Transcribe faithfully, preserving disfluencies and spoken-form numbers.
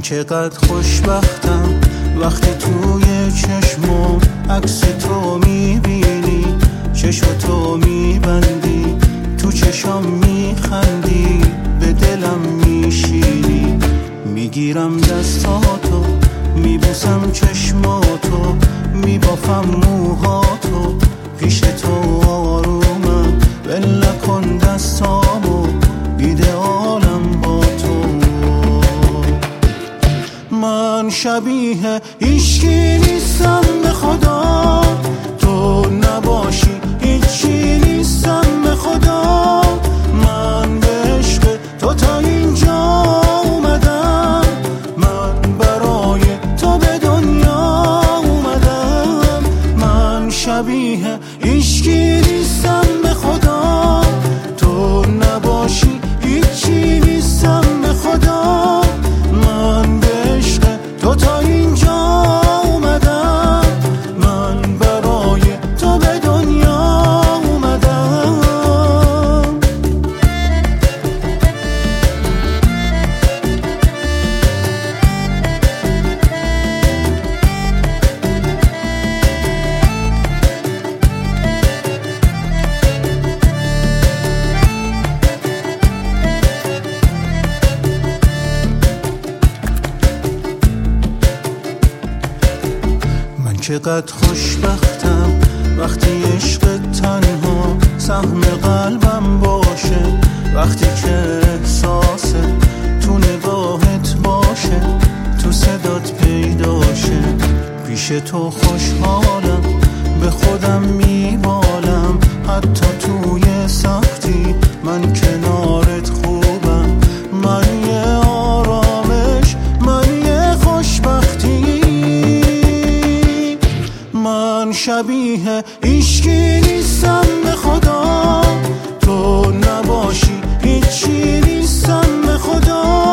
چقدر خوشبختم وقتی توی چشمم عکس تو میبینی، چشم تو میبندی، تو چشم میخندی، به دلم میشینی. میگیرم دستاتو، میبوسم چشماتو، میبافم موهاتو، پیش تو آرومم، ول نکن دستامو، ایدئالم با تو. من شبیه هیچکی نیستم به خدا، تو نباشی هیچی نیستم به خدا. من به عشق تو تا اینجا اومدم، من برای تو به دنیا اومدم. من شبیه هیچکی نیستم به خدا، تو نباشی هیچی نیستم به خدا. من به عشق تو تا اینجا اومدم، من برای تو به دنیا اومدم. من چقدر خوشبختم وقتی عشق تنها سهم قلبم باشه، وقتی که احساس تو نگاهت باشه، تو صدات پیداشه. پیش تو خوشحالم، به خودم میبالم، حتی توی سختی من کنارت خوبم. من یه آرامش، من یه خوشبختی. من شبیه هیچکی نیستم به خدا، تو نباشی هیچی نیستم به خدا.